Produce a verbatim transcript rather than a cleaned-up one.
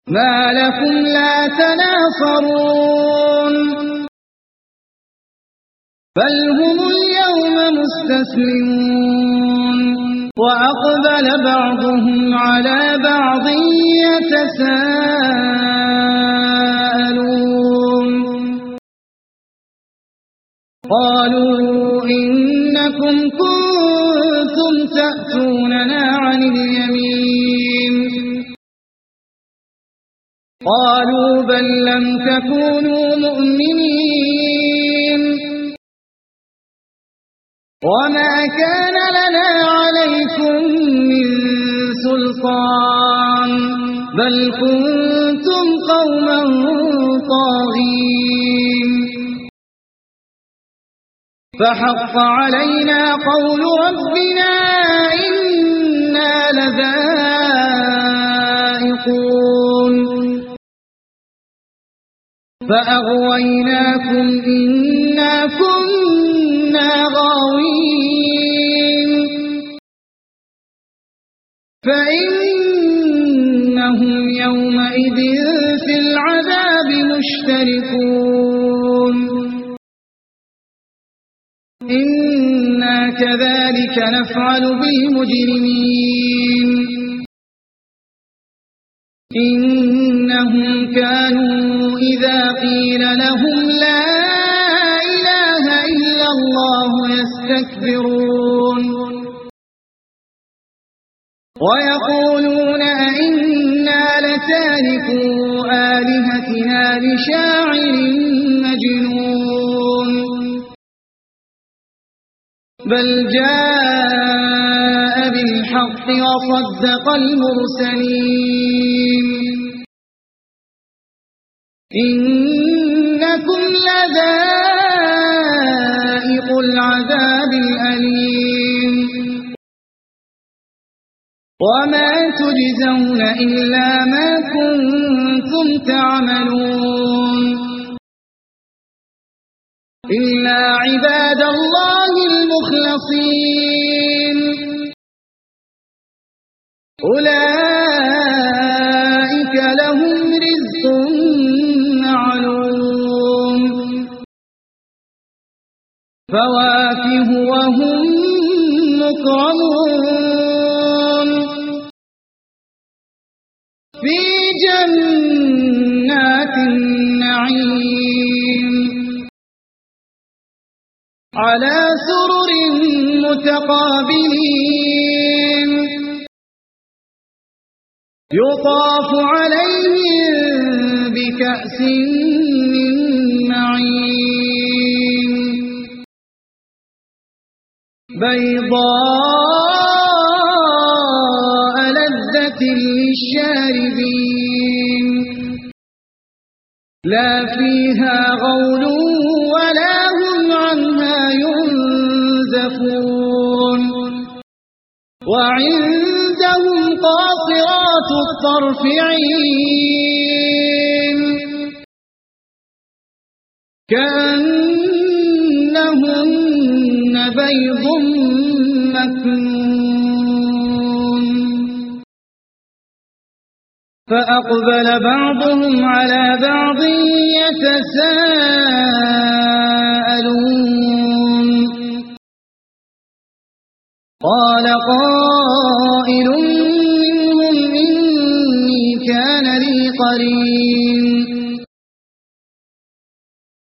ما لكم لا تناصرون بل هم اليوم مستسلمون وأقبل بعضهم على بعض يتساءلون قالوا إنكم كنتم تأتوننا عن اليمين قالوا بل لم تكونوا مؤمنين وما كان لنا عليكم من سلطان بل كنتم قوما طاغين فحق علينا قول ربنا إنا لذائقون فأغويناكم إنا كنا غاوين فإنهم يومئذ في العذاب مشتركون إنا كذلك نفعل بالمجرمين إنهم كانوا إذا قيل لهم لا إله إلا الله يستكبرون ويقولون أئنا لتاركو آلهتنا لشاعر مجنون بل جاء بالحق وصدق المرسلين إنكم لذائق العذاب الأليم وما تجزون إلا ما كنتم تعملون إلا عباد الله المخلصين أولئك لهم رزق معلوم فواكه وهم مكرمون في جنات النعيم على سرر متقابلين يطاف عليهم بكأس من معين بيضاء لذة للشاربين لا فيها غول ولا هم عنها ينزفون وعندهم قاصرات الطرف عين كأنهن بيض مكنون فأقبل بعضهم على بعض يتساءلون قال قائل منهم إني كان لي قرين